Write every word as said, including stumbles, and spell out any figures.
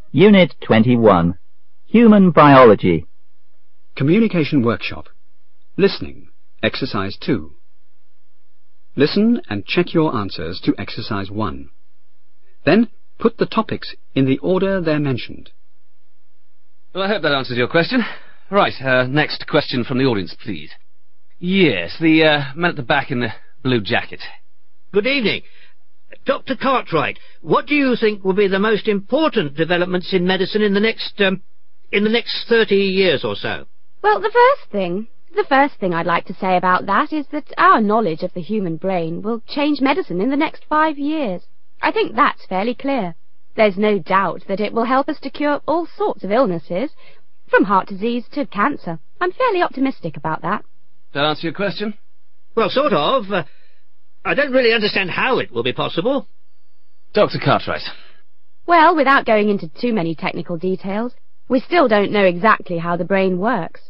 Unit twenty-one. Human Biology. Communication Workshop. Listening. Exercise two. Listen and check your answers to Exercise one. Then put the topics in the order they're mentioned. Well, I hope that answers your question. Right, uh, next question from the audience, please. Yes, the uh, man at the back in the blue jacket. Good evening. Doctor Cartwright, what do you think will be the most important developments in medicine in the next, um, in the next thirty years or so? Well, the first thing, the first thing I'd like to say about that is that our knowledge of the human brain will change medicine in the next five years. I think that's fairly clear. There's no doubt that it will help us to cure all sorts of illnesses, from heart disease to cancer. I'm fairly optimistic about that. That answer your question? Well, sort of. Uh, I don't really understand how it will be possible. Doctor Cartwright. Well, without going into too many technical details, we still don't know exactly how the brain works.